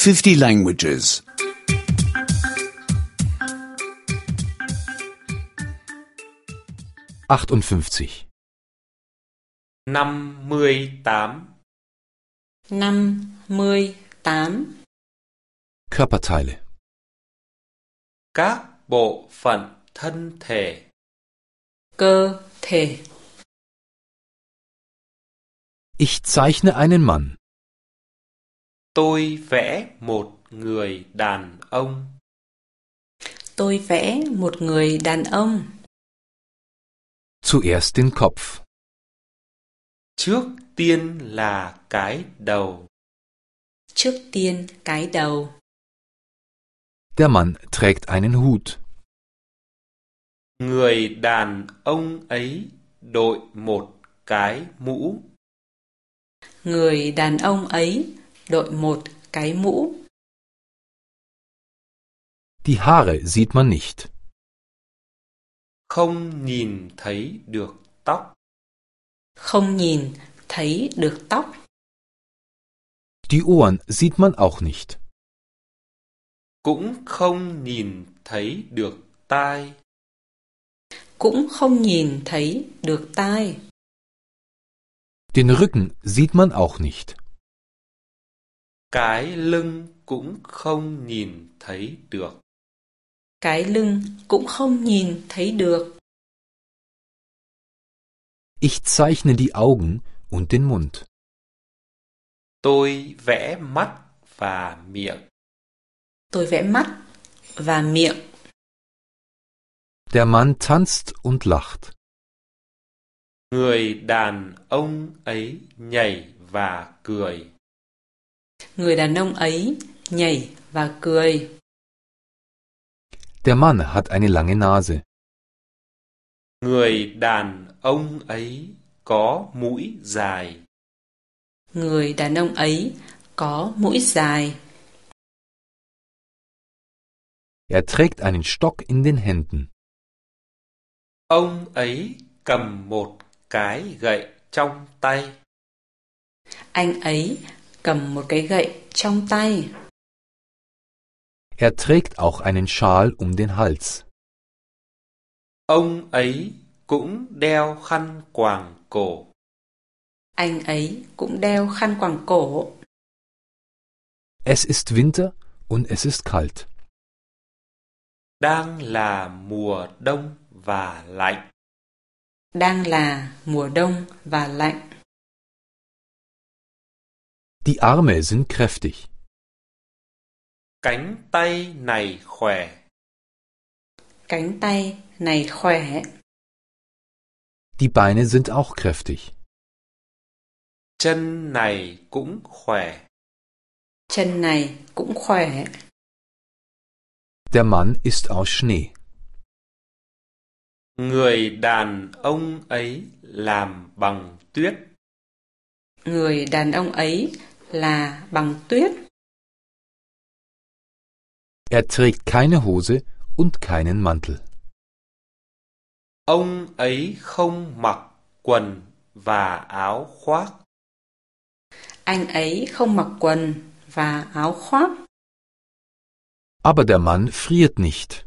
50 languages. 58. 58. 58. Körperteile. Các bộ phận thân thể. Cơ thể. Ich zeichne einen Mann. Tôi vẽ một người đàn ông. Tôi vẽ một người đàn ông. Zuerst den Kopf. Trước tiên là cái đầu. Trước tiên cái đầu. Der Mann trägt einen Hut. Người đàn ông ấy đội một cái mũ. Người đàn ông ấy đội một cái mũ. Die Haare sieht man nicht. Không nhìn thấy được tóc. Không nhìn thấy được tóc. Die Ohren sieht man auch nicht. Cũng không nhìn thấy được tai. Cũng không nhìn thấy được tai. Den Rücken sieht man auch nicht. Cái lưng cũng không nhìn thấy được. Cái lưng cũng không nhìn thấy được. Ich zeichne die Augen und den Mund. Tôi vẽ mắt và miệng. Tôi vẽ mắt và miệng. Der Mann tanzt und lacht. Người đàn ông ấy nhảy và cười. Người đàn ông ấy nhảy và cười. Der Mann hat eine lange Nase. Người đàn ông ấy có mũi dài. Người đàn ông ấy có mũi dài. Er trägt einen Stock in den Händen. Ông ấy cầm một cái gậy trong tay. Anh ấy cầm một cái gậy trong tay. Er trägt auch einen Schal um den Hals. Ông ấy cũng đeo khăn quàng cổ. Anh ấy cũng đeo khăn quàng cổ. Es ist Winter und es ist kalt. Đang là mùa đông và lạnh. Đang là mùa đông và lạnh. Die Arme sind kräftig. Cánh tay này khỏe. Cánh tay này khỏe. Die Beine sind auch kräftig. Chân này cũng khỏe. Chân này cũng khỏe. Der Mann ist aus Schnee. Người đàn ông ấy làm bằng tuyết. Người đàn ông ấy là bằng tuyết. Er trägt keine Hose und keinen Mantel. Ông ấy không mặc quần và áo khoác. Anh ấy không mặc quần và áo khoác. Aber der Mann friert nicht.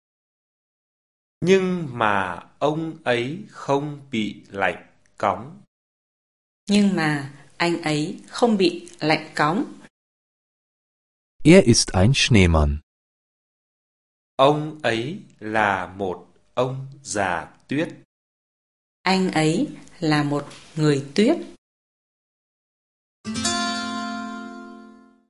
Nhưng mà ông ấy không bị lạnh cóng. Nhưng mà anh ấy không bị lạnh cóng. Er ist ein Schneemann. Ông ấy là một ông già tuyết. Anh ấy là một người tuyết.